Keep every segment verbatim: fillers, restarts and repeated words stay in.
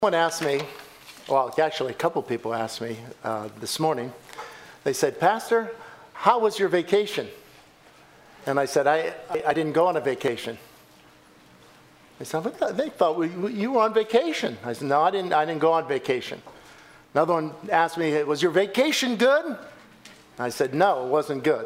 Someone asked me, well, actually a couple people asked me uh, this morning. They said, "Pastor, how was your vacation?" And I said, I, I didn't go on a vacation. They said, "But they thought we, you were on vacation." I said, "No, I didn't, I didn't go on vacation." Another one asked me, "Was your vacation good?" I said, "No, it wasn't good."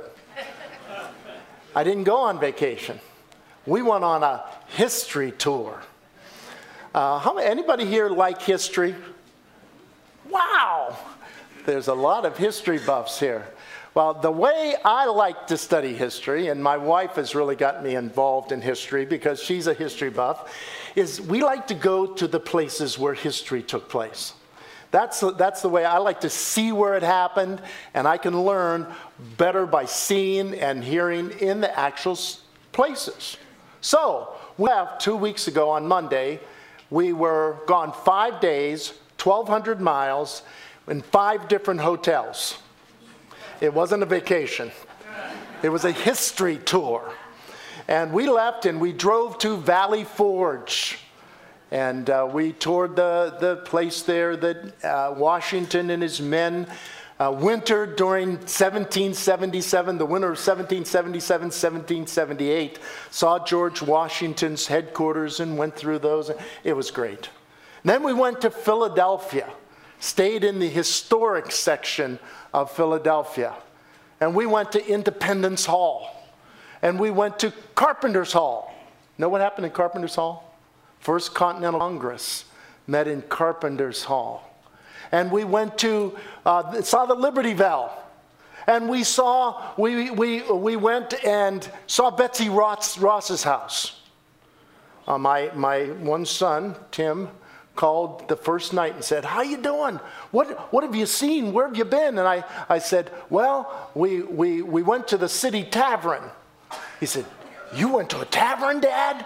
I didn't go on vacation. We went on a history tour. Uh, how anybody here like history? Wow! There's a lot of history buffs here. Well, the way I like to study history, and my wife has really gotten me involved in history because she's a history buff, is we like to go to the places where history took place. That's, that's the way I like to see where it happened, and I can learn better by seeing and hearing in the actual places. So, we have two weeks ago on Monday, we were gone five days, twelve hundred miles, in five different hotels. It wasn't a vacation. It was a history tour. And we left and we drove to Valley Forge. And uh, we toured the, the place there that uh, Washington and his men uh, wintered during seventeen seventy-seven, the winter of seventeen seventy-seven, seventeen seventy-eight. Saw George Washington's headquarters and went through those. It was great. And then we went to Philadelphia, stayed in the historic section of Philadelphia. And we went to Independence Hall. And we went to Carpenter's Hall. Know what happened in Carpenter's Hall? First Continental Congress met in Carpenter's Hall. And we went to, uh, saw the Liberty Bell. And we saw, we, we, we went and saw Betsy Ross, Ross's house. Uh, my, my one son, Tim, called the first night and said, "How you doing? What, what have you seen? Where have you been?" And I, I said, "Well, we, we, we went to the City Tavern." He said, "You went to a tavern, Dad?"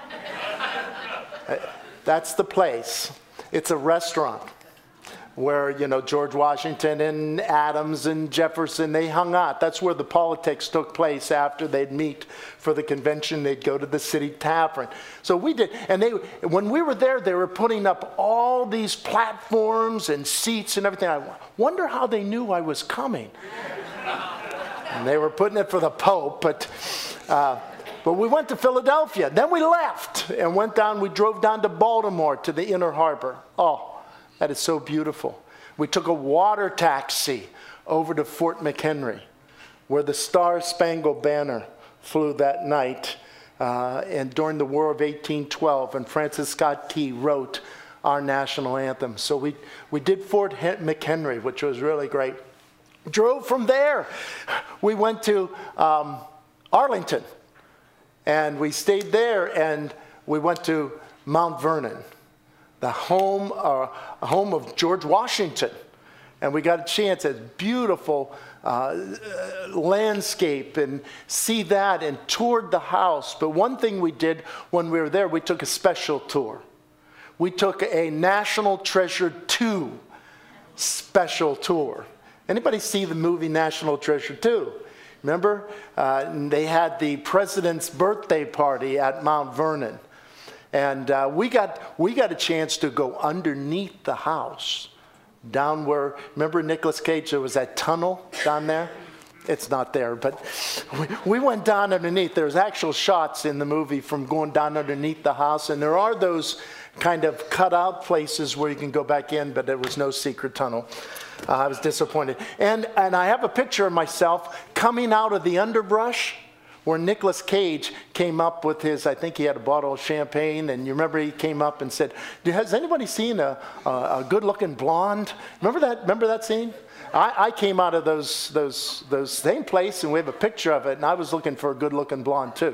That's the place. It's a restaurant where, you know, George Washington and Adams and Jefferson, they hung out. That's where the politics took place. After they'd meet for the convention, they'd go to the City Tavern. So we did. And they, when we were there, they were putting up all these platforms and seats and everything. I wonder how they knew I was coming. And they were putting it for the Pope, but... Uh, But we went to Philadelphia. Then we left and went down. We drove down to Baltimore to the Inner Harbor. Oh, that is so beautiful. We took a water taxi over to Fort McHenry, where the Star-Spangled Banner flew that night uh, and during the War of eighteen twelve. And Francis Scott Key wrote our national anthem. So we, we did Fort McHenry, which was really great. Drove from there. We went to um, Arlington. And we stayed there, and we went to Mount Vernon, the home, uh, home of George Washington. And we got a chance at beautiful uh, landscape and see that and toured the house. But one thing we did when we were there, we took a special tour. We took a National Treasure two special tour. Anybody see the movie National Treasure two? Remember, uh, they had the president's birthday party at Mount Vernon. And uh, we got we got a chance to go underneath the house, down where, remember Nicolas Cage, there was that tunnel down there? It's not there, but we, we went down underneath. There's actual shots in the movie from going down underneath the house. And there are those kind of cut out places where you can go back in, but there was no secret tunnel. Uh, I was disappointed. And and I have a picture of myself coming out of the underbrush where Nicolas Cage came up with his, I think he had a bottle of champagne, and you remember he came up and said, "Has anybody seen a, a, a good-looking blonde?" Remember that, remember that scene? I, I came out of those, those, those same place, and we have a picture of it, and I was looking for a good-looking blonde too.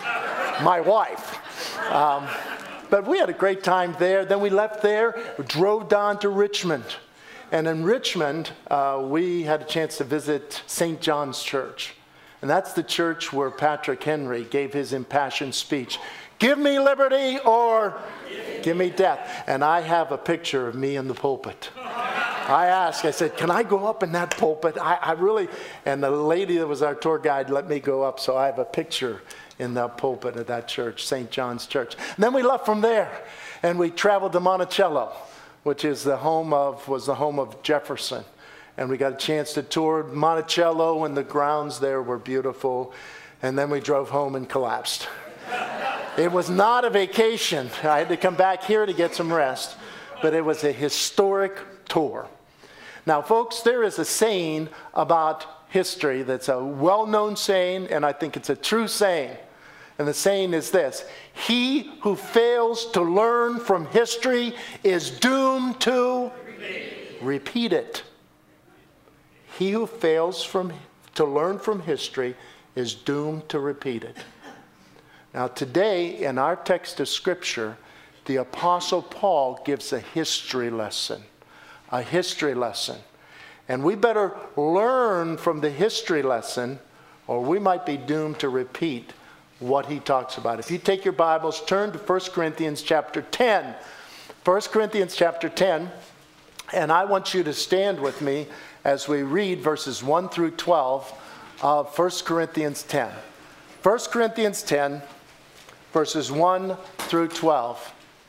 My wife. Um, but we had a great time there. Then we left there, we drove down to Richmond. And in Richmond, uh, we had a chance to visit Saint John's Church. And that's the church where Patrick Henry gave his impassioned speech. "Give me liberty or give me death." And I have a picture of me in the pulpit. I asked, I said, "Can I go up in that pulpit?" I, I really, and the lady that was our tour guide let me go up. So I have a picture in the pulpit of that church, Saint John's Church. And then we left from there and we traveled to Monticello. which is the home of, was the home of Jefferson. And we got a chance to tour Monticello, and the grounds there were beautiful. And then we drove home and collapsed. It was not a vacation. I had to come back here to get some rest. But it was a historic tour. Now, folks, there is a saying about history that's a well-known saying, and I think it's a true saying. And the saying is this: he who fails to learn from history is doomed to repeat, repeat it. He who fails from, to learn from history is doomed to repeat it. Now today, in our text of Scripture, the Apostle Paul gives a history lesson. A history lesson. And we better learn from the history lesson, or we might be doomed to repeat what he talks about. If you take your Bibles, turn to First Corinthians chapter ten. First Corinthians chapter ten, and I want you to stand with me as we read verses one through twelve of First Corinthians ten. First Corinthians ten, verses one through twelve.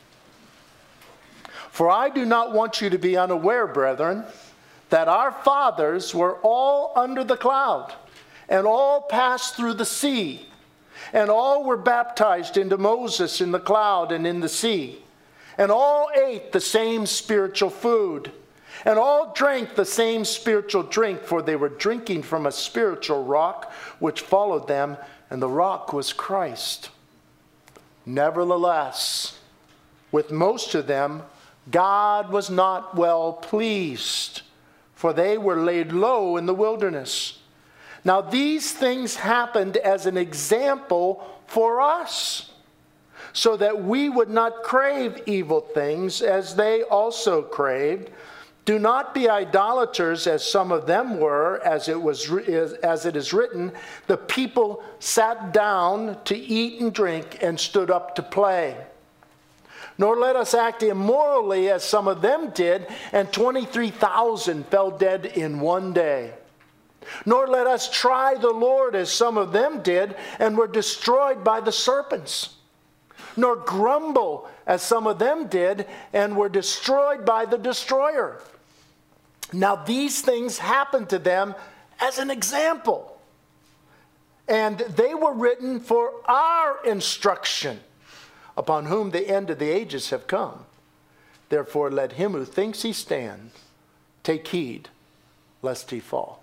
For I do not want you to be unaware, brethren, that our fathers were all under the cloud, and all passed through the sea, and all were baptized into Moses in the cloud and in the sea, and all ate the same spiritual food, and all drank the same spiritual drink, for they were drinking from a spiritual rock which followed them, and the rock was Christ. Nevertheless, with most of them, God was not well pleased, for they were laid low in the wilderness. Now these things happened as an example for us, so that we would not crave evil things as they also craved. Do not be idolaters as some of them were, as it was as it is written, the people sat down to eat and drink and stood up to play. Nor let us act immorally as some of them did, and twenty-three thousand fell dead in one day. Nor let us try the Lord as some of them did, and were destroyed by the serpents. Nor grumble as some of them did, and were destroyed by the destroyer. Now these things happened to them as an example, and they were written for our instruction, upon whom the end of the ages have come. Therefore let him who thinks he stands take heed, lest he fall.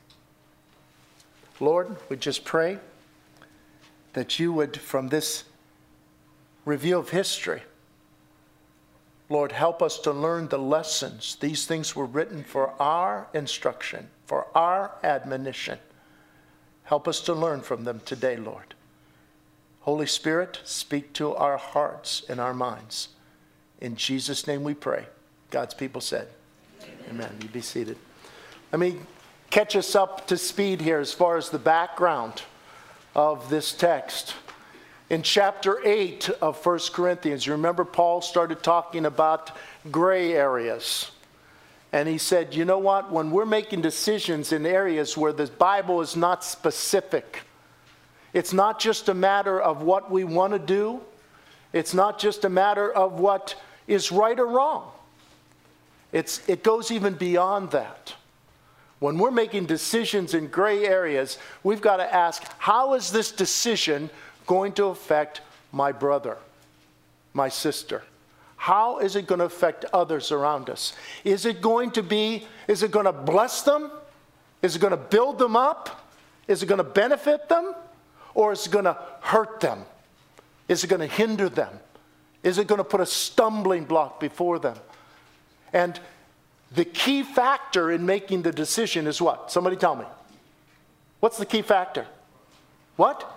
Lord, we just pray that you would, from this review of history, Lord, help us to learn the lessons. These things were written for our instruction, for our admonition. Help us to learn from them today, Lord. Holy Spirit, speak to our hearts and our minds. In Jesus' name we pray. God's people said, amen. Amen. You be seated. Let me catch us up to speed here as far as the background of this text. In chapter eight of First Corinthians, you remember Paul started talking about gray areas. And he said, you know what? When we're making decisions in areas where the Bible is not specific, it's not just a matter of what we want to do. It's not just a matter of what is right or wrong. It's, it goes even beyond that. When we're making decisions in gray areas, we've got to ask, how is this decision going to affect my brother, my sister? How is it going to affect others around us? Is it going to be, is it going to bless them? Is it going to build them up? Is it going to benefit them? Or is it going to hurt them? Is it going to hinder them? Is it going to put a stumbling block before them? And the key factor in making the decision is what? Somebody tell me. What's the key factor? What?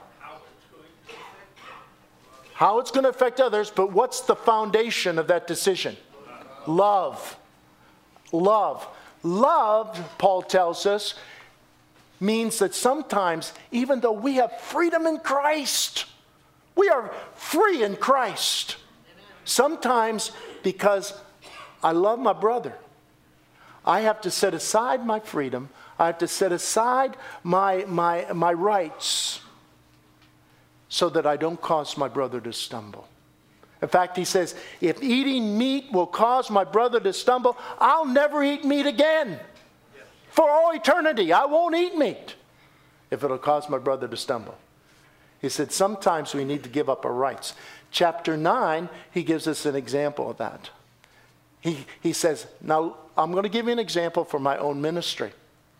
How it's going to affect others, but what's the foundation of that decision? Love. Love. Love, Paul tells us, means that sometimes, even though we have freedom in Christ, we are free in Christ. Sometimes, because I love my brother, I have to set aside my freedom. I have to set aside my, my, my rights so that I don't cause my brother to stumble. In fact, he says, if eating meat will cause my brother to stumble, I'll never eat meat again. For all eternity, I won't eat meat if it'll cause my brother to stumble. He said, sometimes we need to give up our rights. Chapter nine, he gives us an example of that. He, he says, now I'm going to give you an example for my own ministry.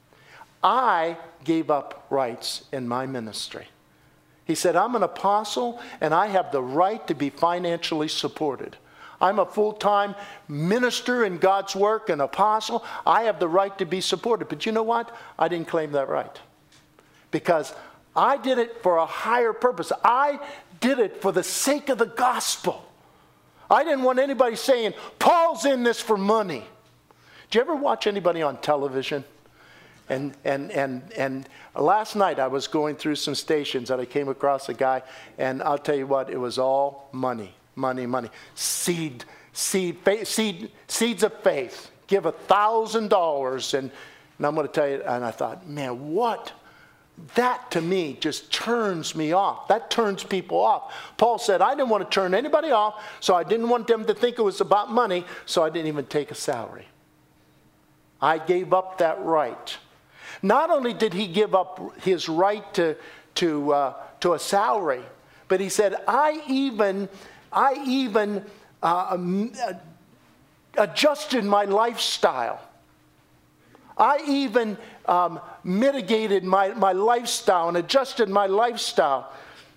I gave up rights in my ministry. He said, I'm an apostle and I have the right to be financially supported. I'm a full-time minister in God's work, an apostle. I have the right to be supported. But you know what? I didn't claim that right. Because I did it for a higher purpose. I did it for the sake of the gospel. I didn't want anybody saying, Paul's in this for money. Do you ever watch anybody on television? And, and, and, and last night I was going through some stations and I came across a guy, and I'll tell you what, it was all money, money, money. Seed, seed, faith, seed, seeds of faith. Give a thousand dollars. And I'm going to tell you, and I thought, man, what? That to me just turns me off. That turns people off. Paul said, I didn't want to turn anybody off, so I didn't want them to think it was about money, so I didn't even take a salary. I gave up that right. Not only did he give up his right to, to, uh, to a salary, but he said, I even, I even uh, adjusted my lifestyle. I even um, mitigated my, my lifestyle and adjusted my lifestyle.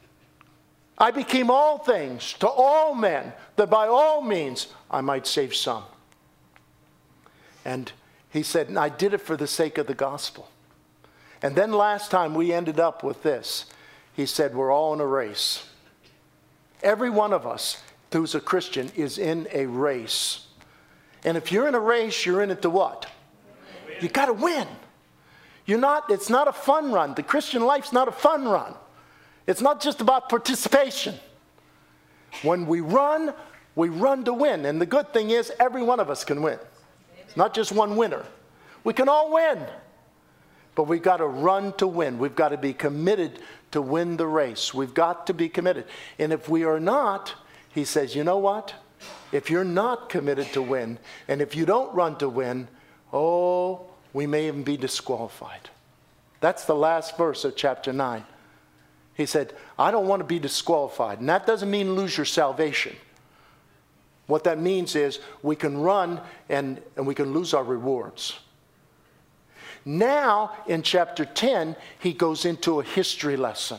I became all things to all men, that by all means I might save some. And he said, and I did it for the sake of the gospel. And then last time we ended up with this. He said, we're all in a race. Every one of us who's a Christian is in a race. And if you're in a race, you're in it to what? You got to win. You're not, it's not a fun run. The Christian life's not a fun run. It's not just about participation. When we run, we run to win. And the good thing is, every one of us can win. It's not just one winner. We can all win. But we've got to run to win. We've got to be committed to win the race. We've got to be committed. And if we are not, he says, you know what? If you're not committed to win, and if you don't run to win, oh, we may even be disqualified. That's the last verse of chapter nine. He said, I don't want to be disqualified. And that doesn't mean lose your salvation. What that means is we can run and, and we can lose our rewards. Now, in chapter ten, he goes into a history lesson.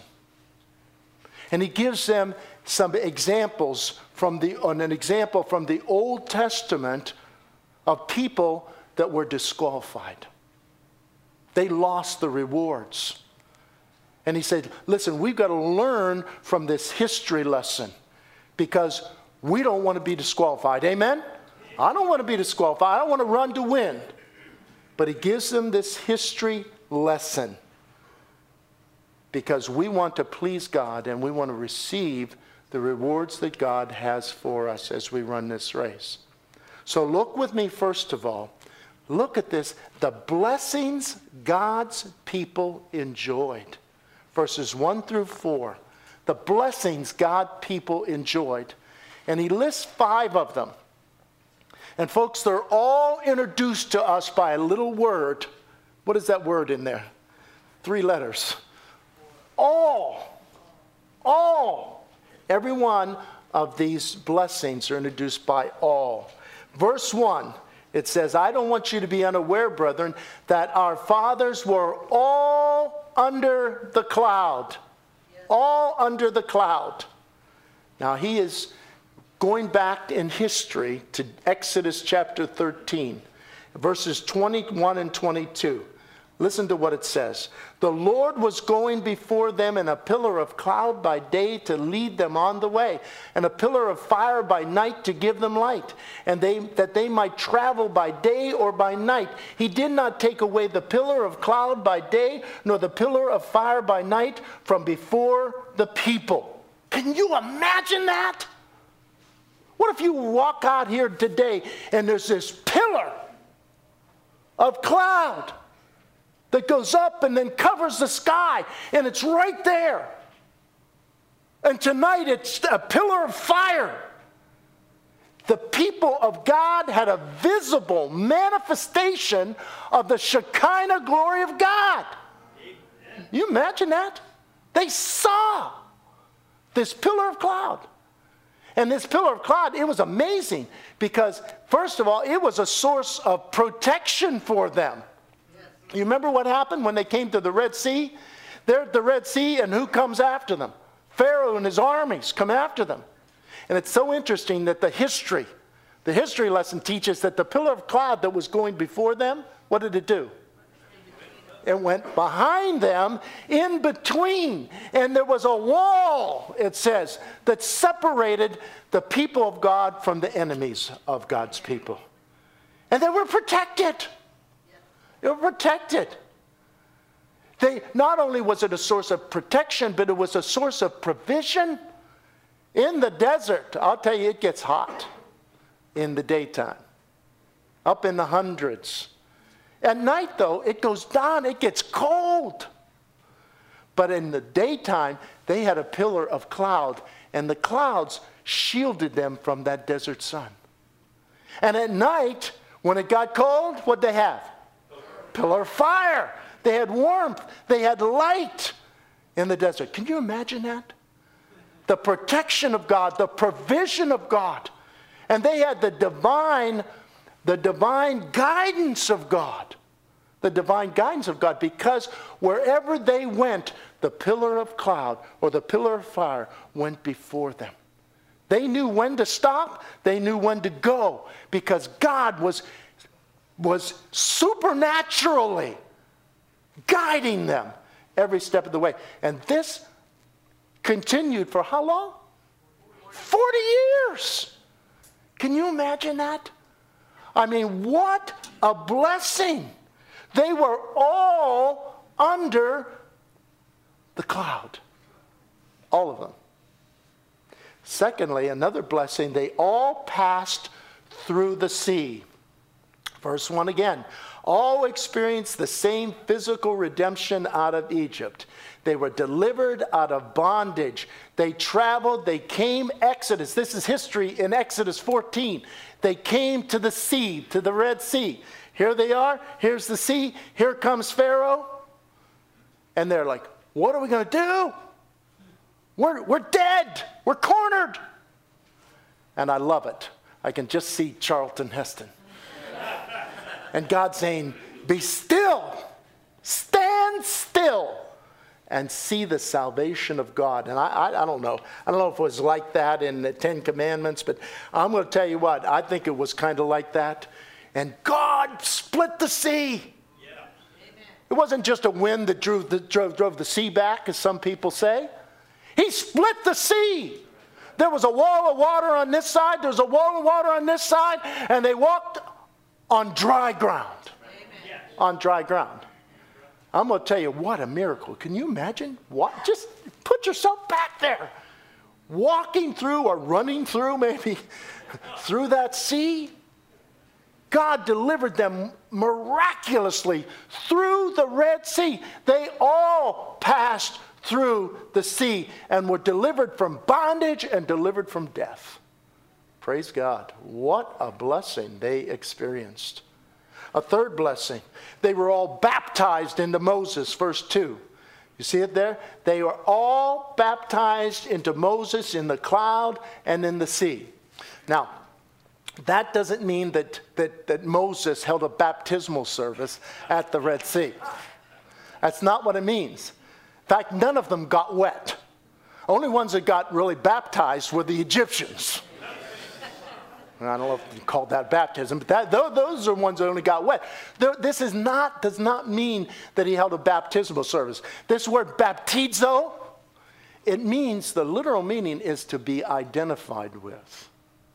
And he gives them some examples from the, an example from the Old Testament of people that were disqualified. They lost the rewards. And he said, listen, we've got to learn from this history lesson because we don't want to be disqualified. Amen? I don't want to be disqualified. I don't want to run to win. But he gives them this history lesson because we want to please God and we want to receive the rewards that God has for us as we run this race. So look with me first of all. Look at this. The blessings God's people enjoyed. Verses one through four. The blessings God's people enjoyed. And he lists five of them. And folks, they're all introduced to us by a little word. What is that word in there? Three letters. All. All. Every one of these blessings are introduced by all. Verse one, it says, I don't want you to be unaware, brethren, that our fathers were all under the cloud. All under the cloud. Now he is going back in history to Exodus chapter thirteen, verses twenty-one and twenty-two. Listen to what it says. The Lord was going before them in a pillar of cloud by day to lead them on the way, and a pillar of fire by night to give them light, and they, that they might travel by day or by night. He did not take away the pillar of cloud by day, nor the pillar of fire by night from before the people. Can you imagine that? What if you walk out here today and there's this pillar of cloud that goes up and then covers the sky, and it's right there. And tonight it's a pillar of fire the people of God had a visible manifestation of the Shekinah glory of God. Amen. You imagine that? They saw this pillar of cloud. And this pillar of cloud, it was amazing because, first of all, it was a source of protection for them. Yes. You remember what happened when they came to the Red Sea? They're at the Red Sea, and who comes after them? Pharaoh and his armies come after them. And it's so interesting that the history, the history lesson teaches that the pillar of cloud that was going before them, what did it do? It went behind them, in between. And there was a wall, it says, that separated the people of God from the enemies of God's people. And they were protected. They were protected. They, not only was it a source of protection, but it was a source of provision. In the desert, I'll tell you, it gets hot in the daytime, up in the hundreds. At night, though, it goes down, it gets cold. But in the daytime, they had a pillar of cloud, and the clouds shielded them from that desert sun. And at night, when it got cold, what'd they have? Pillar of fire. They had warmth. They had light in the desert. Can you imagine that? The protection of God, the provision of God. And they had the divine, the divine guidance of God. The divine guidance of God, because wherever they went, the pillar of cloud or the pillar of fire went before them. They knew when to stop. They knew when to go, because God was, was supernaturally guiding them every step of the way. And this continued for how long? forty years. Can you imagine that? I mean, what a blessing. They were all under the cloud. All of them. Secondly, another blessing, they all passed through the sea. Verse one again. All experienced the same physical redemption out of Egypt. They were delivered out of bondage. They traveled, they came, Exodus. This is history in Exodus fourteen. They came to the sea, to the Red Sea. Here they are, here's the sea, here comes Pharaoh. And they're like, what are we going to do? We're, we're dead, we're cornered. And I love it. I can just see Charlton Heston. And God saying, be still, stand still, and see the salvation of God. And I, I, I don't know. I don't know if it was like that in the Ten Commandments, but I'm going to tell you what, I think it was kind of like that. And God split the sea. Yeah. It wasn't just a wind that drove the, drove, drove the sea back, as some people say. He split the sea. There was a wall of water on this side, there was a wall of water on this side, and they walked on dry ground. Amen. On dry ground. I'm going to tell you, what a miracle. Can you imagine? What? Just put yourself back there. Walking through or running through maybe through that sea. God delivered them miraculously through the Red Sea. They all passed through the sea and were delivered from bondage and delivered from death. Praise God. What a blessing they experienced. A third blessing. They were all baptized into Moses, verse two. You see it there? They were all baptized into Moses in the cloud and in the sea. Now, that doesn't mean that, that, that Moses held a baptismal service at the Red Sea. That's not what it means. In fact, none of them got wet. Only ones that got really baptized were the Egyptians. I don't know if you call that baptism, but that, those are ones that only got wet. This is not, does not mean that he held a baptismal service. This word baptizo, it means, the literal meaning is to be identified with.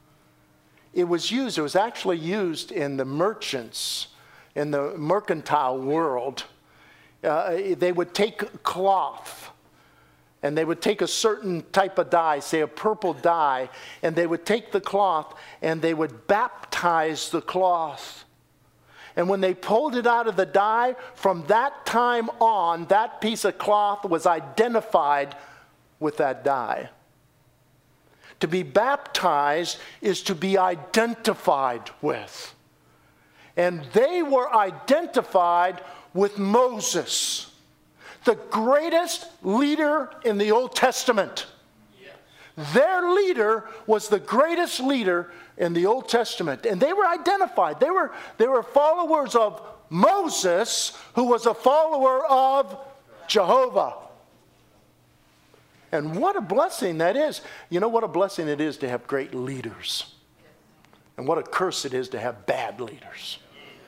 It was used, it was actually used in the merchants, in the mercantile world. Uh, they would take cloth, and they would take a certain type of dye, say a purple dye, and they would take the cloth and they would baptize the cloth. And when they pulled it out of the dye, from that time on, that piece of cloth was identified with that dye. To be baptized is to be identified with. And they were identified with Moses, the greatest leader in the Old Testament. Yes. Their leader was the greatest leader in the Old Testament. And they were identified. They were, they were followers of Moses, who was a follower of Jehovah. And what a blessing that is. You know what a blessing it is to have great leaders. And what a curse it is to have bad leaders.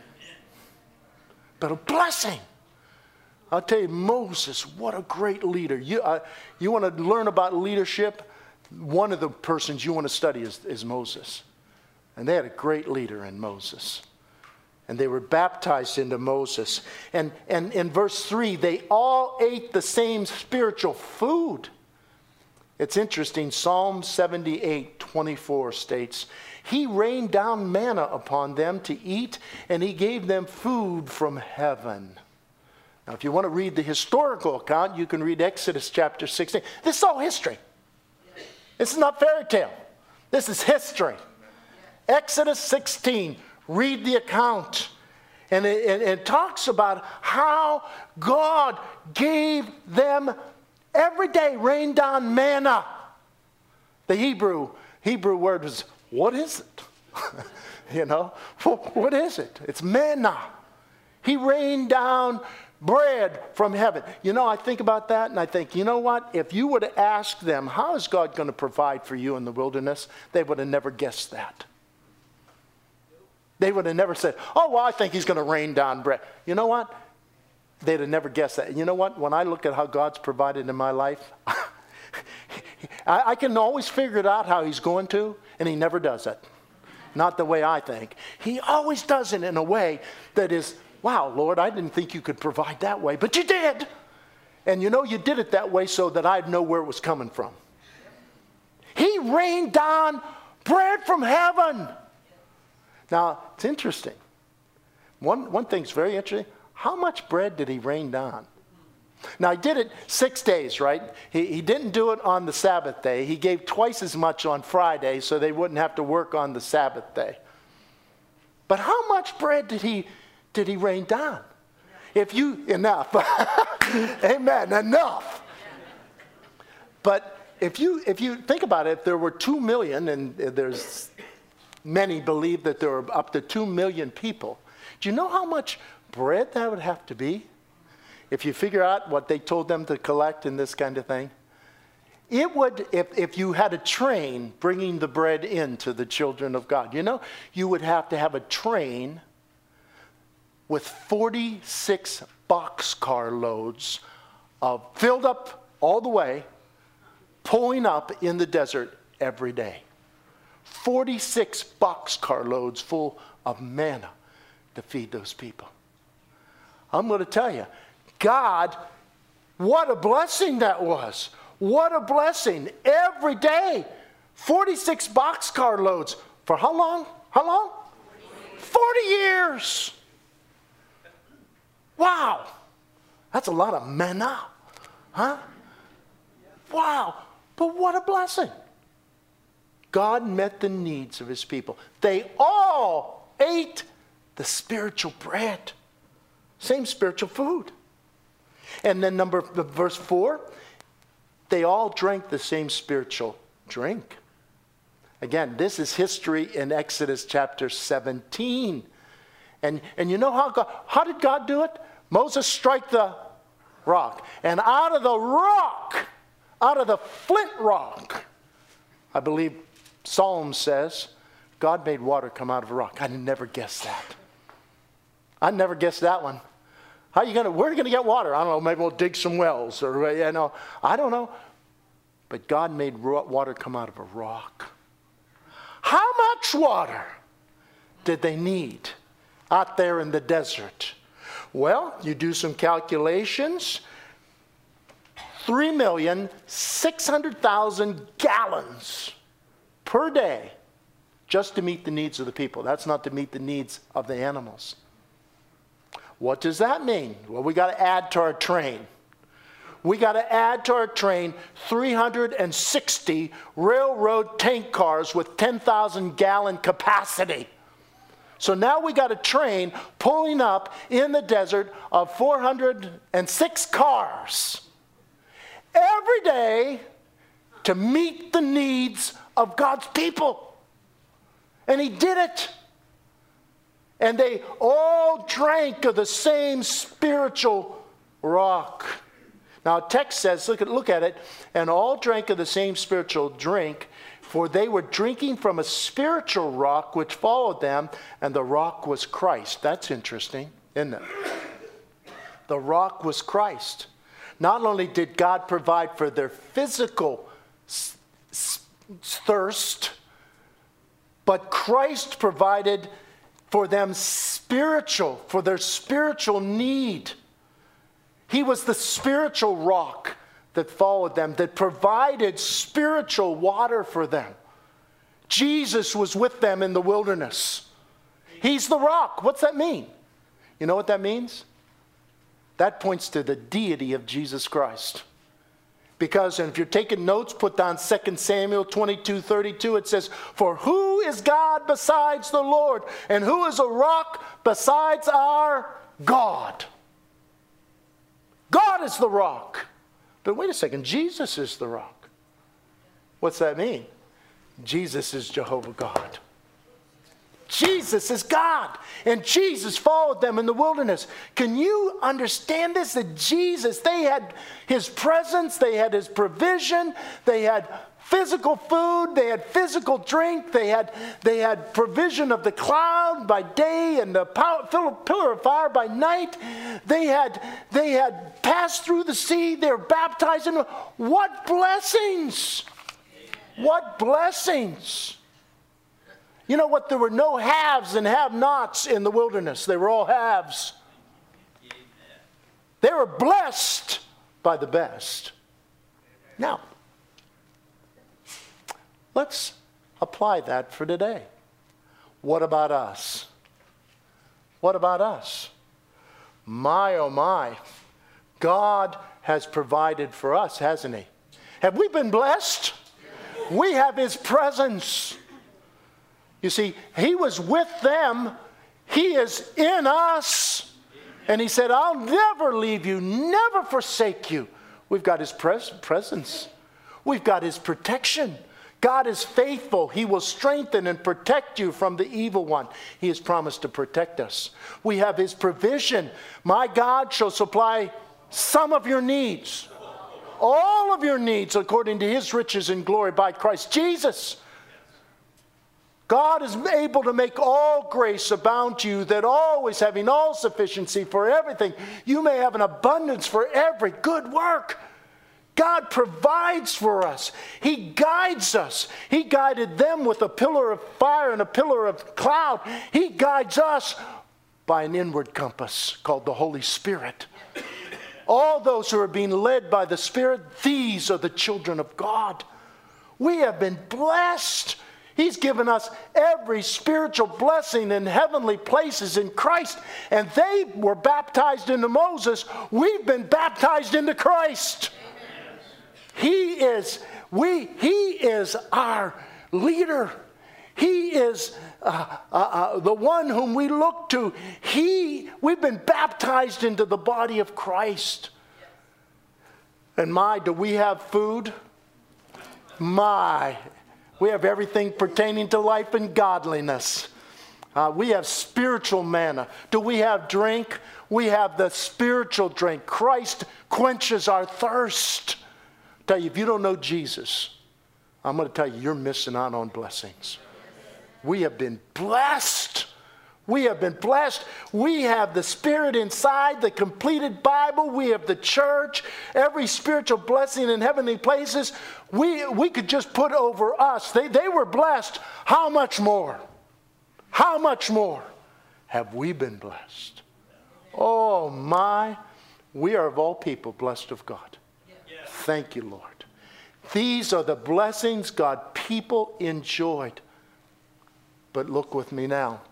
But a blessing. I'll tell you, Moses, what a great leader. You, uh, you want to learn about leadership? One of the persons you want to study is, is Moses. And they had a great leader in Moses. And they were baptized into Moses. And, and in verse three, they all ate the same spiritual food. It's interesting, Psalm seventy-eight twenty-four states, He rained down manna upon them to eat, and He gave them food from heaven. Now, if you want to read the historical account, you can read Exodus chapter sixteen. This is all history. This is not fairy tale. This is history. Exodus sixteen, read the account. And it, it, it talks about how God gave them every day, rained down manna. The Hebrew Hebrew word is, what is it? You know, what is it? It's manna. He rained down bread from heaven. You know, I think about that and I think, you know what? If you would have asked them, how is God going to provide for you in the wilderness? They would have never guessed that. They would have never said, oh, well, I think He's going to rain down bread. You know what? They'd have never guessed that. You know what? When I look at how God's provided in my life, I, I can always figure it out how He's going to, and He never does it. Not the way I think. He always does it in a way that is, wow, Lord, I didn't think You could provide that way, but You did. And you know, You did it that way so that I'd know where it was coming from. He rained down bread from heaven. Now, it's interesting. One, one thing's very interesting. How much bread did He rain down? Now, He did it six days, right? He, he didn't do it on the Sabbath day. He gave twice as much on Friday so they wouldn't have to work on the Sabbath day. But how much bread did He, did he rain down? If you, enough. Amen, enough. But if you, if you think about it, if there were two million, and there's many believe that there were up to two million people, do you know how much bread that would have to be? If you figure out what they told them to collect and this kind of thing. It would, if, if you had a train bringing the bread in to the children of God, you know, you would have to have a train with forty-six boxcar loads of filled up all the way, pulling up in the desert every day. forty-six boxcar loads full of manna to feed those people. I'm going to tell you, God, what a blessing that was. What a blessing. Every day, forty-six boxcar loads. For how long? How long? forty years. Wow. That's a lot of manna. Huh? Wow. But what a blessing. God met the needs of His people. They all ate the spiritual bread. Same spiritual food. And then number verse four, they all drank the same spiritual drink. Again, this is history in Exodus chapter seventeen. And, and you know how God, how did God do it? Moses struck the rock. And out of the rock, out of the flint rock, I believe Psalm says, God made water come out of a rock. I never guessed that. I never guessed that one. How are you gonna, where are you gonna get water? I don't know, maybe we'll dig some wells or, you know, I don't know. But God made water come out of a rock. How much water did they need out there in the desert? Well, you do some calculations. three million six hundred thousand gallons per day just to meet the needs of the people. That's not to meet the needs of the animals. What does that mean? Well, we got to add to our train. we got to add to our train three hundred sixty railroad tank cars with ten thousand gallon capacity. So now we got a train pulling up in the desert of four hundred six cars every day to meet the needs of God's people. And he did it. And they all drank of the same spiritual rock. Now, text says, look at, look at it, and all drank of the same spiritual drink, for they were drinking from a spiritual rock which followed them, and the rock was Christ. That's interesting, isn't it? The rock was Christ. Not only did God provide for their physical s- s- thirst, but Christ provided for them spiritual, for their spiritual need. He was the spiritual rock that followed them, that provided spiritual water for them. Jesus was with them in the wilderness. He's the rock. What's that mean? You know what that means? That points to the deity of Jesus Christ. Because, and if you're taking notes, put down Second Samuel twenty-two thirty-two. It says, for who is God besides the Lord? And who is a rock besides our God? God is the rock. But wait a second, Jesus is the rock. What's that mean? Jesus is Jehovah God. Jesus is God. And Jesus followed them in the wilderness. Can you understand this? That Jesus, they had his presence, they had his provision, they had physical food, they had physical drink, they had, they had provision of the cloud by day and the power, pillar of fire by night. They had, they had passed through the sea, they were baptized in. What blessings! What blessings! You know what? There were no haves and have-nots in the wilderness. They were all haves. They were blessed by the best. Now, let's apply that for today. What about us? What about us? My, oh my. God has provided for us, hasn't he? Have we been blessed? We have his presence. You see, he was with them. He is in us. And he said, I'll never leave you, never forsake you. We've got his pres- presence. We've got his protection. God is faithful. He will strengthen and protect you from the evil one. He has promised to protect us. We have his provision. My God shall supply some of your needs. All of your needs according to his riches and glory by Christ Jesus. God is able to make all grace abound to you, that always having all sufficiency for everything, you may have an abundance for every good work. God provides for us. He guides us. He guided them with a pillar of fire and a pillar of cloud. He guides us by an inward compass called the Holy Spirit. All those who are being led by the Spirit, these are the children of God. We have been blessed. He's given us every spiritual blessing in heavenly places in Christ. And they were baptized into Moses. We've been baptized into Christ. Amen. He is, we, he is our leader. He is uh, uh, uh, the one whom we look to. He, we've been baptized into the body of Christ. And my, do we have food? My, we have everything pertaining to life and godliness. Uh, we have spiritual manna. Do we have drink? We have the spiritual drink. Christ quenches our thirst. I tell you, if you don't know Jesus, I'm going to tell you, you're missing out on blessings. We have been blessed. We have been blessed. We have the Spirit inside, the completed Bible. We have the church, every spiritual blessing in heavenly places. We, we could just put over us. They, they were blessed. How much more? How much more have we been blessed? Oh my, we are of all people blessed of God. Thank you, Lord. These are the blessings God people enjoyed. But look with me now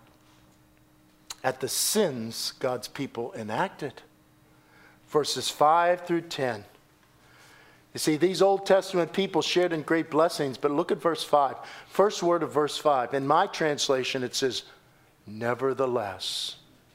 at the sins God's people enacted. Verses five through ten. You see, these Old Testament people shared in great blessings, but look at verse five. First word of verse five. In my translation, it says, nevertheless.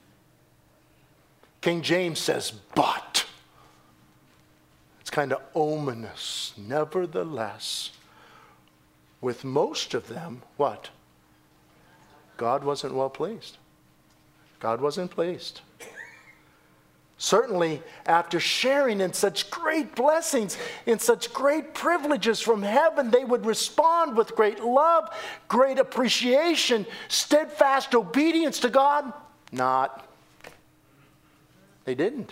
King James says, but. It's kind of ominous. Nevertheless. With most of them, what? God wasn't well pleased. God wasn't pleased. Certainly, after sharing in such great blessings, in such great privileges from heaven, they would respond with great love, great appreciation, steadfast obedience to God. Not. They didn't.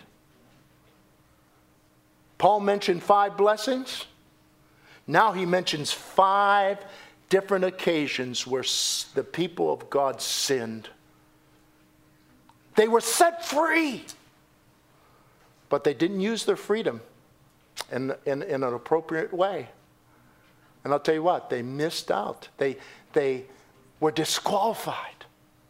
Paul mentioned five blessings. Now he mentions five different occasions where the people of God sinned. They were set free. But they didn't use their freedom in, in, in an appropriate way. And I'll tell you what, they missed out. They, they were disqualified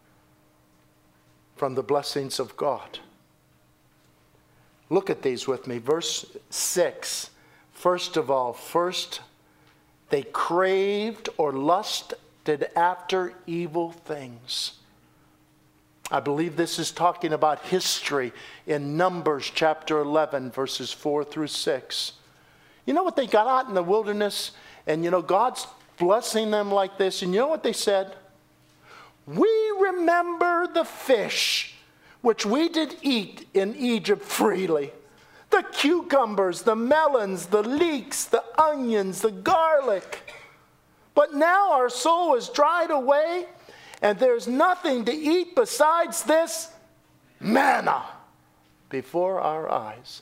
from the blessings of God. Look at these with me. Verse six. First of all, first, they craved or lusted after evil things. I believe this is talking about history in Numbers chapter eleven, verses four through six. You know what they got out in the wilderness? And you know, God's blessing them like this. And you know what they said? We remember the fish which we did eat in Egypt freely. The cucumbers, the melons, the leeks, the onions, the garlic. But now our soul is dried away, and there's nothing to eat besides this manna before our eyes.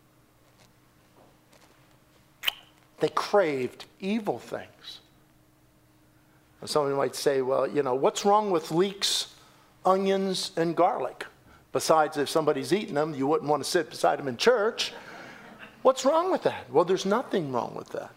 They craved evil things. Somebody might say, well, you know, what's wrong with leeks, onions, and garlic? Besides, if somebody's eating them, you wouldn't want to sit beside them in church. What's wrong with that? Well, there's nothing wrong with that.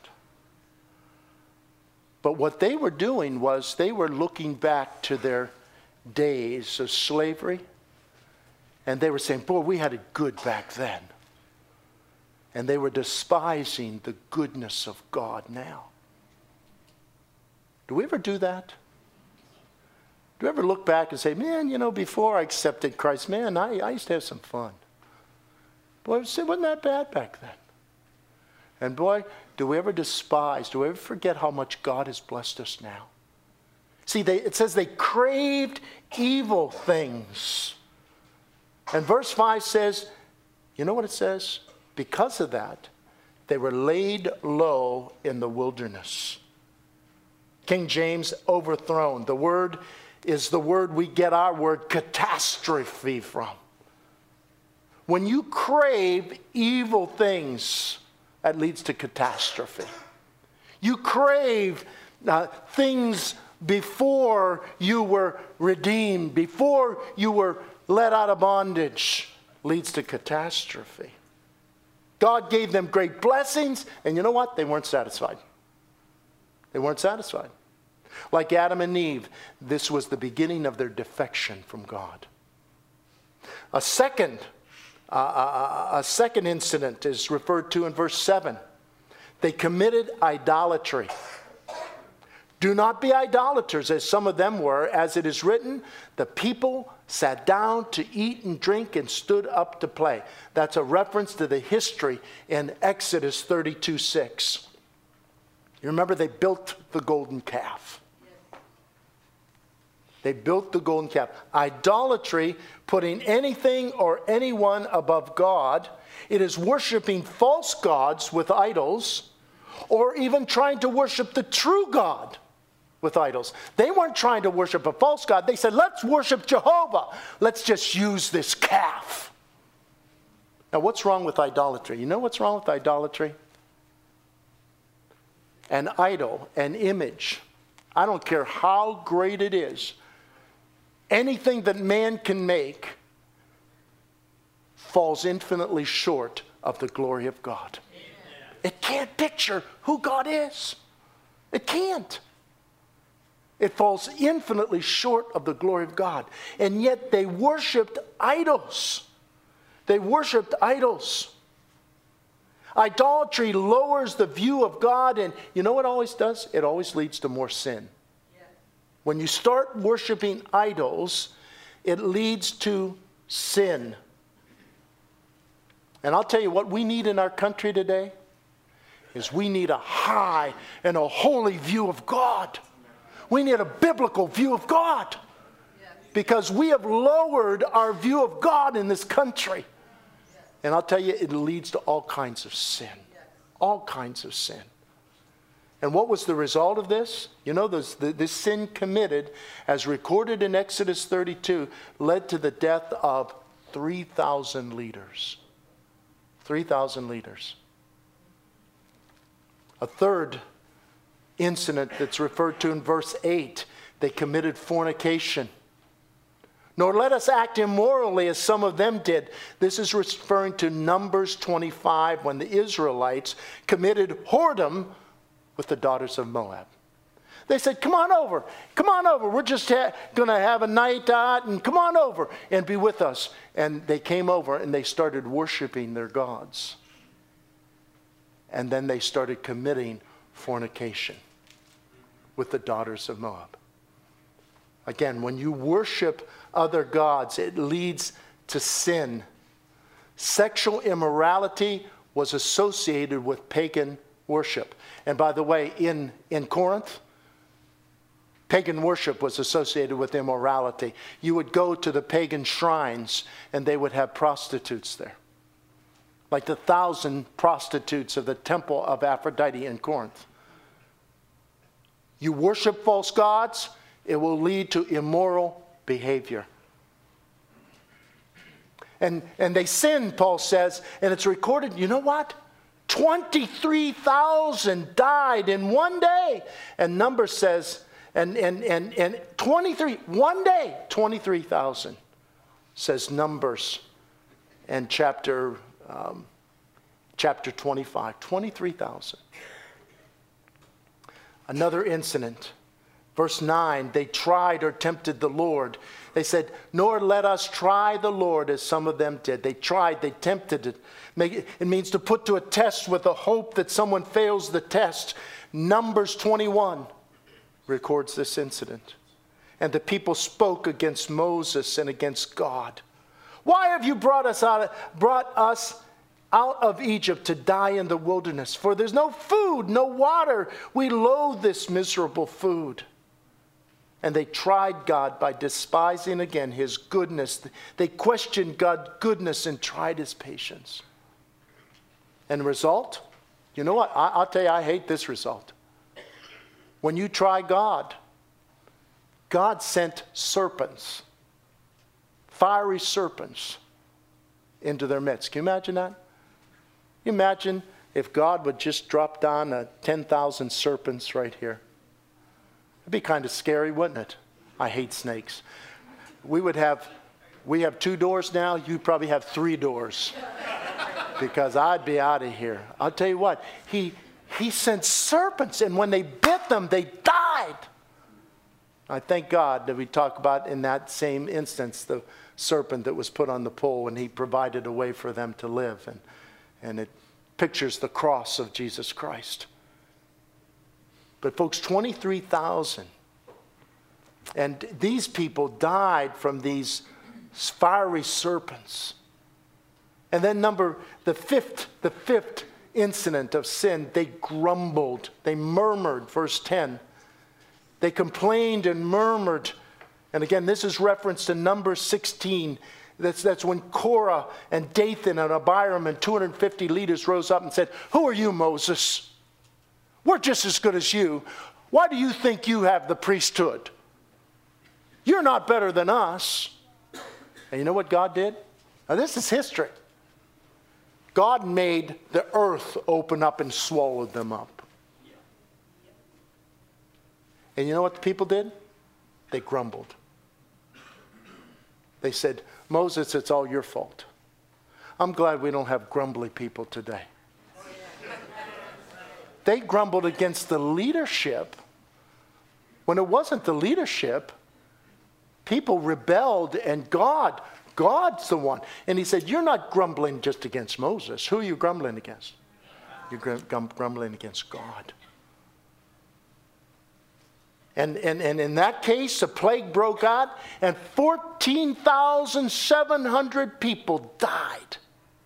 But what they were doing was they were looking back to their days of slavery. And they were saying, boy, we had it good back then. And they were despising the goodness of God now. Do we ever do that? Do you ever look back and say, man, you know, before I accepted Christ, man, I, I used to have some fun. Boy, it wasn't that bad back then. And boy, do we ever despise, do we ever forget how much God has blessed us now? See, they, it says they craved evil things. And verse five says, you know what it says? Because of that, they were laid low in the wilderness. King James, overthrown. The word is the word we get our word catastrophe from. When you crave evil things, that leads to catastrophe. You crave uh, things before you were redeemed, before you were let out of bondage, leads to catastrophe. God gave them great blessings, and you know what? They weren't satisfied. They weren't satisfied. Like Adam and Eve, this was the beginning of their defection from God. A second, uh, a second incident is referred to in verse seven. They committed idolatry. Do not be idolaters, as some of them were. As it is written, the people sat down to eat and drink and stood up to play. That's a reference to the history in Exodus thirty-two six. You remember they built the golden calf. They built the golden calf. Idolatry, putting anything or anyone above God. It is worshiping false gods with idols, or even trying to worship the true God with idols. They weren't trying to worship a false god. They said, let's worship Jehovah. Let's just use this calf. Now, what's wrong with idolatry? You know what's wrong with idolatry? An idol, an image. I don't care how great it is. Anything that man can make falls infinitely short of the glory of God. Amen. It can't picture who God is. It can't. It falls infinitely short of the glory of God. And yet they worshiped idols. They worshiped idols. Idolatry lowers the view of God, and you know what it always does? It always leads to more sin. Yeah. When you start worshiping idols, it leads to sin. And I'll tell you what we need in our country today is we need a high and a holy view of God. We need a biblical view of God. Because we have lowered our view of God in this country. And I'll tell you, it leads to all kinds of sin. All kinds of sin. And what was the result of this? You know, this, this sin committed, as recorded in Exodus thirty-two, led to the death of three thousand leaders. three thousand leaders. A third incident that's referred to in verse eight, they committed fornication. Nor let us act immorally as some of them did. This is referring to Numbers twenty-five, when the Israelites committed whoredom with the daughters of Moab. They said, come on over, come on over. We're just ha- going to have a night out, and come on over and be with us. And they came over and they started worshiping their gods. And then they started committing fornication with the daughters of Moab. Again, when you worship other gods, it leads to sin. Sexual immorality was associated with pagan worship. And by the way, in, in Corinth, pagan worship was associated with immorality. You would go to the pagan shrines and they would have prostitutes there. Like the thousand prostitutes of the temple of Aphrodite in Corinth. You worship false gods, it will lead to immoral behavior. And, and they sinned, Paul says, and it's recorded, you know what? twenty-three thousand died in one day. And Numbers says, and, and, and, and twenty-three, one day, twenty-three thousand, says Numbers and chapter, um, chapter twenty-five, twenty-three thousand. Another incident. Verse nine, they tried or tempted the Lord. They said, nor let us try the Lord as some of them did. They tried, they tempted it. It means to put to a test with the hope that someone fails the test. Numbers twenty-one records this incident. And the people spoke against Moses and against God. Why have you brought us out, brought us out of Egypt to die in the wilderness? For there's no food, no water. We loathe this miserable food. And they tried God by despising again his goodness. They questioned God's goodness and tried his patience. And the result? You know what? I, I'll tell you, I hate this result. When you try God, God sent serpents, fiery serpents, into their midst. Can you imagine that? Can you imagine if God would just drop down uh, ten thousand serpents right here? It'd be kind of scary, wouldn't it? I hate snakes. We would have, we have two doors now. You probably have three doors. Because I'd be out of here. I'll tell you what, he, he sent serpents, and when they bit them, they died. I thank God that we talk about in that same instance the serpent that was put on the pole, and he provided a way for them to live. And, and it pictures the cross of Jesus Christ. But folks, twenty-three thousand. And these people died from these fiery serpents. And then number, the fifth, the fifth incident of sin, they grumbled. They murmured, verse ten. They complained and murmured. And again, this is reference to Numbers sixteen. That's, that's when Korah and Dathan and Abiram and two hundred fifty leaders rose up and said, who are you, Moses? We're just as good as you. Why do you think you have the priesthood? You're not better than us. And you know what God did? Now this is history. God made the earth open up and swallowed them up. And you know what the people did? They grumbled. They said, Moses, it's all your fault. I'm glad we don't have grumbly people today. They grumbled against the leadership. When it wasn't the leadership, people rebelled, and God, God's the one. And he said, you're not grumbling just against Moses. Who are you grumbling against? You're grum- grumbling against God. And, and, and in that case, a plague broke out, and fourteen thousand seven hundred people died.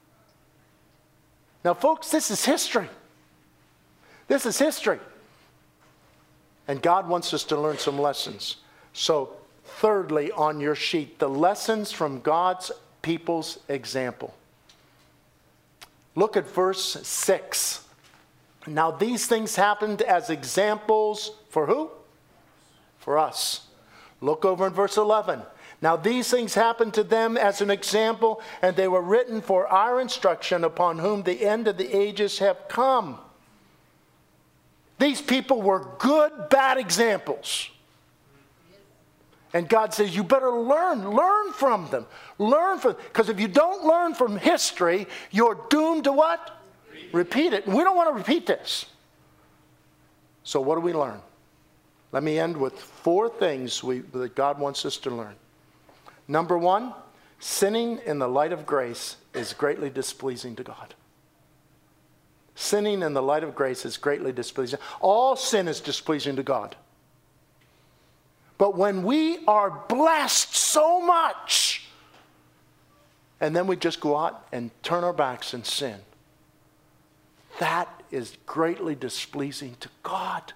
Now, folks, this is history. This is history. And God wants us to learn some lessons. So, thirdly, on your sheet, the lessons from God's people's example. Look at verse six. Now, these things happened as examples for who? For us. Look over in verse eleven. Now these things happened to them as an example, and they were written for our instruction, upon whom the end of the ages have come. These people were good, bad examples. And God says, you better learn. Learn from them. Learn from them. Because if you don't learn from history, you're doomed to what? Repeat, repeat it. And we don't want to repeat this. So what do we learn? Let me end with four things we, that God wants us to learn. Number one, sinning in the light of grace is greatly displeasing to God. Sinning in the light of grace is greatly displeasing. All sin is displeasing to God. But when we are blessed so much, and then we just go out and turn our backs and sin, that is greatly displeasing to God.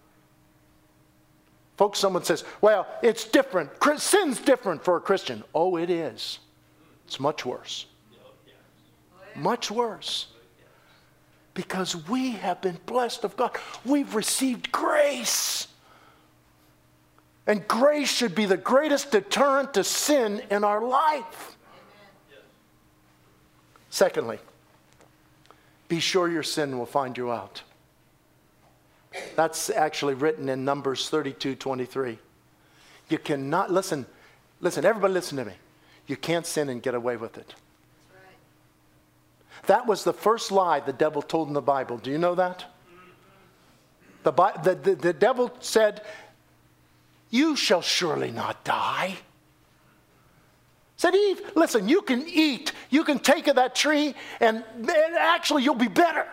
Folks, someone says, well, it's different. Sin's different for a Christian. Oh, it is. It's much worse. Much worse. Because we have been blessed of God. We've received grace. And grace should be the greatest deterrent to sin in our life. Secondly, be sure your sin will find you out. That's actually written in Numbers thirty-two twenty-three. You cannot, listen, listen, everybody listen to me. You can't sin and get away with it. That's right. That was the first lie the devil told in the Bible. Do you know that? The, the, the, the devil said, you shall surely not die. Said Eve, listen, you can eat, you can take of that tree, and, and actually you'll be better.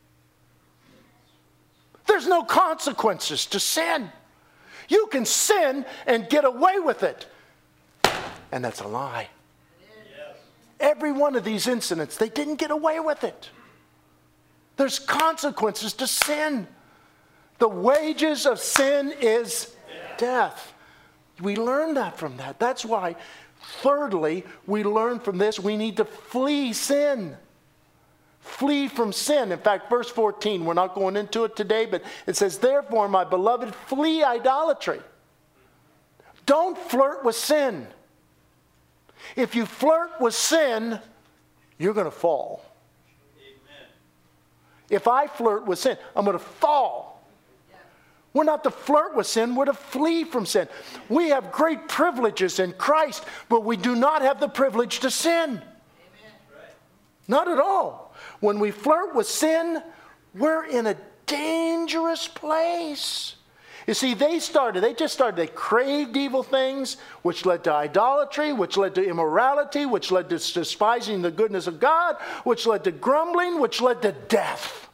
There's no consequences to sin. You can sin and get away with it. And that's a lie. Yes. Every one of these incidents, they didn't get away with it. There's consequences to sin. The wages of sin is death. death. We learn that from that. That's why, thirdly, we learn from this, we need to flee sin. Flee from sin. In fact, verse fourteen, we're not going into it today, but it says, therefore, my beloved, flee idolatry. Don't flirt with sin. If you flirt with sin, you're going to fall. Amen. If I flirt with sin, I'm going to fall. Yeah. We're not to flirt with sin, we're to flee from sin. We have great privileges in Christ, but we do not have the privilege to sin. Amen. Not at all. When we flirt with sin, we're in a dangerous place. You see, they started, they just started, they craved evil things, which led to idolatry, which led to immorality, which led to despising the goodness of God, which led to grumbling, which led to death.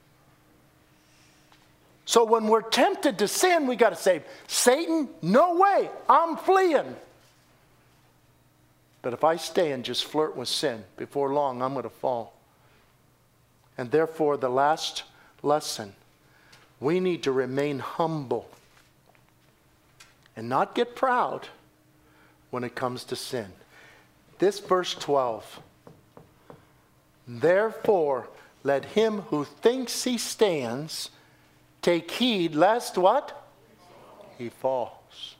So when we're tempted to sin, we got to say, Satan, no way, I'm fleeing. But if I stay and just flirt with sin, before long, I'm going to fall. And therefore, the last lesson, we need to remain humble and not get proud when it comes to sin. This verse twelve, therefore, let him who thinks he stands take heed lest what? He falls.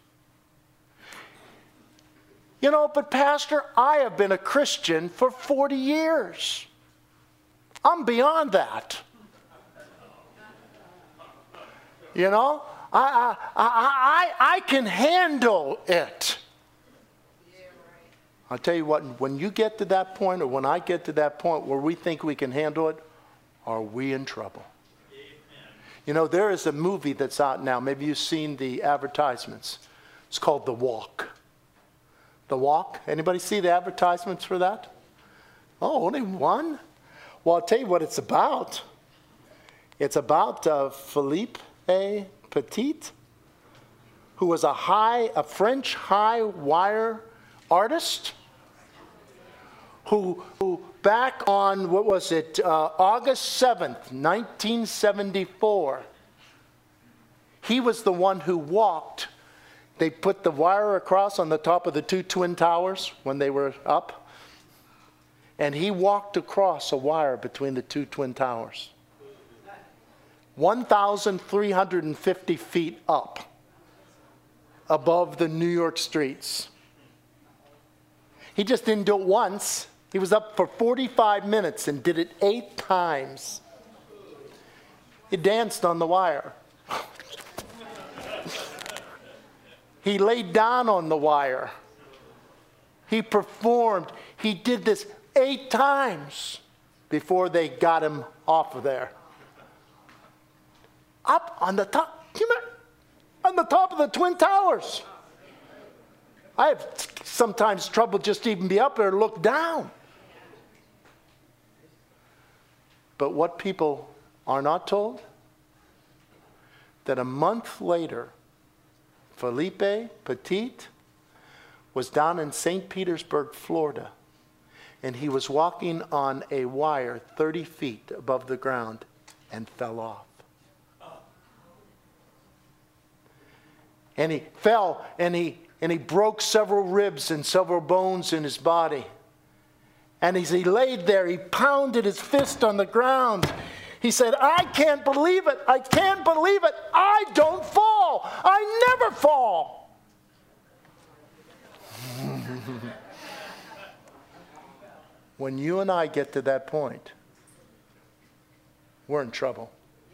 You know, but Pastor, I have been a Christian for forty years. I'm beyond that. You know, I, I, I, I, I can handle it. I'll tell you what, when you get to that point, or when I get to that point where we think we can handle it, are we in trouble? Amen. You know, there is a movie that's out now. Maybe you've seen the advertisements. It's called The Walk. The Walk. Anybody see the advertisements for that? Oh, only one? Well, I'll tell you what it's about. It's about uh, Philippe Petit, who was a high, a French high wire artist, who, who back on, what was it, uh, August seventh, nineteen seventy-four, he was the one who walked. They put the wire across on the top of the two twin towers when they were up, and he walked across a wire between the two twin towers. one thousand three hundred fifty feet up above the New York streets. He just didn't do it once. He was up for forty-five minutes and did it eight times. He danced on the wire. He laid down on the wire. He performed. He did this eight times before they got him off of there. Up on the top, on the top of the Twin Towers. I have sometimes trouble just even be up there and look down. But what people are not told, that a month later, Philippe Petit was down in Saint Petersburg, Florida, and he was walking on a wire thirty feet above the ground and fell off. And he fell and he, and he broke several ribs and several bones in his body. And as he laid there, he pounded his fist on the ground. He said, I can't believe it. I can't believe it. I don't fall. I never fall. When you and I get to that point, we're in trouble.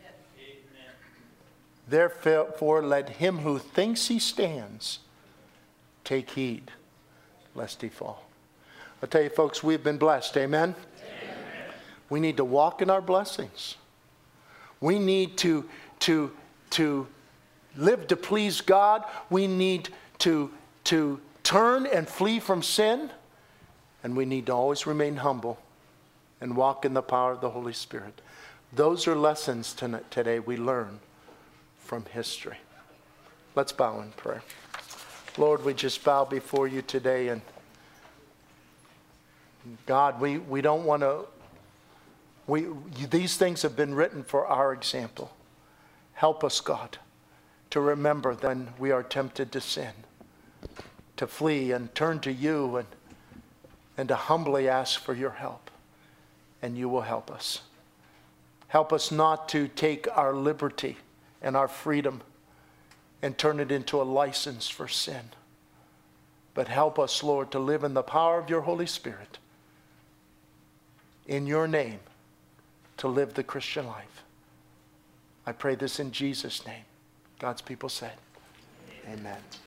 Therefore, let him who thinks he stands take heed, lest he fall. I'll tell you, folks, we've been blessed. Amen? Amen. We need to walk in our blessings. We need to, to, to live to please God. We need to, to turn and flee from sin. And we need to always remain humble and walk in the power of the Holy Spirit. Those are lessons tonight, today we learn from history. Let's bow in prayer. Lord, we just bow before you today, and God, we, we don't want to, we, these things have been written for our example. Help us, God, to remember when we are tempted to sin, to flee and turn to you, and, and to humbly ask for your help, and you will help us. Help us not to take our liberty and our freedom and turn it into a license for sin. But help us, Lord, to live in the power of your Holy Spirit, in your name, to live the Christian life. I pray this in Jesus' name. God's people said, amen.